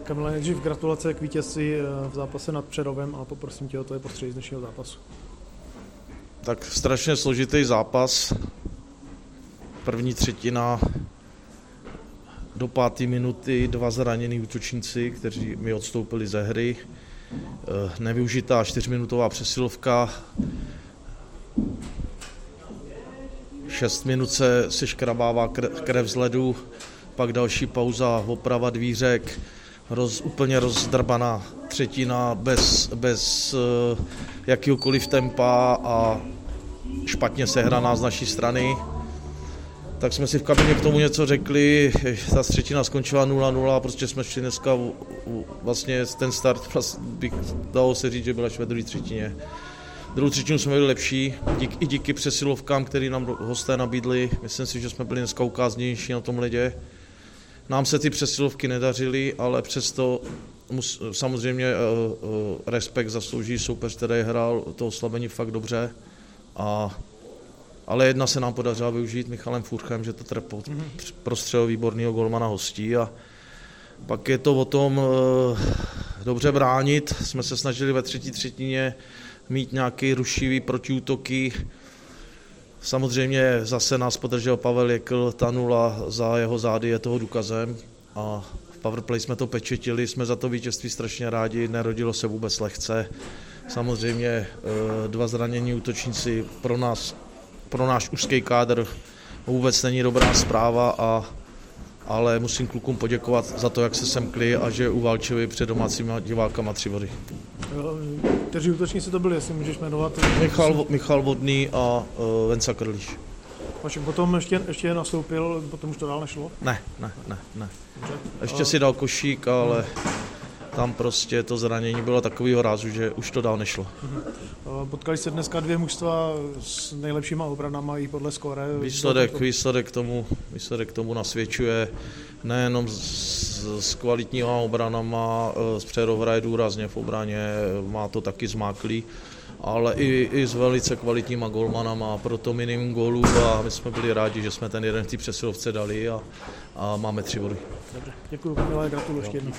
Kamile, nejdřív gratulace k vítězství v zápase nad Přerovem a poprosím tě o to postřehy z dnešního zápasu. Tak strašně složitý zápas. První třetina do 5. minuty 2 zranění útočníci, kteří mi odstoupili ze hry. Nevyužitá 4minutová přesilovka. 6 minut se škrabává krev z ledu, pak další pauza, oprava dvířek, úplně rozdrbaná třetina bez jakýhokoliv tempa a špatně sehraná z naší strany. Tak jsme si v kabině k tomu něco řekli, ta třetina skončila 0-0 a prostě jsme šli dneska vlastně ten start, bych dalo se říct, že byla ve druhé třetině. Druhou třetinu jsme byli lepší, i díky přesilovkám, které nám hosté nabídli. Myslím si, že jsme byli dneska ukáznější na tom ledě. Nám se ty přesilovky nedařily, ale přesto samozřejmě respekt zaslouží soupeř, který hrál to oslabení fakt dobře. Ale jedna se nám podařila využít Michalem Furchem, že to prostřelil výborného golmana hostí. A pak je to o tom dobře bránit. Jsme se snažili ve třetí třetině mít nějaké rušivý protiútoky. Samozřejmě zase nás podržel Pavel Jekl, ta 0 za jeho zády je toho důkazem. A v powerplay jsme to pečetili, jsme za to vítězství strašně rádi, nerodilo se vůbec lehce. Samozřejmě 2 zranění útočníci pro náš úzký kádr vůbec není dobrá zpráva, ale musím klukům poděkovat za to, jak se semkli a že uválčili před domácíma divákama 3 body. Kteří útočníci to byli, jestli můžeš jmenovat? Michal Vodný a Venca Krliš. Potom ještě nastoupil, potom už to dál nešlo? Ne. Ještě si dal košík, ale tam prostě to zranění bylo takového rázu, že už to dál nešlo. Potkali se dneska 2 mužstva s nejlepšíma obranama i podle skóre. Výsledek tomu nasvědčuje nejenom s kvalitníma obranama, z Přerov hraje důrazně v obraně, má to taky zmáklý, ale i s velice kvalitníma golmanama, proto minimum gólů a my jsme byli rádi, že jsme ten jeden v té přesilovce dali a máme 3 body. Dobře, děkuji, Kamile, gratuluji ještě jednou.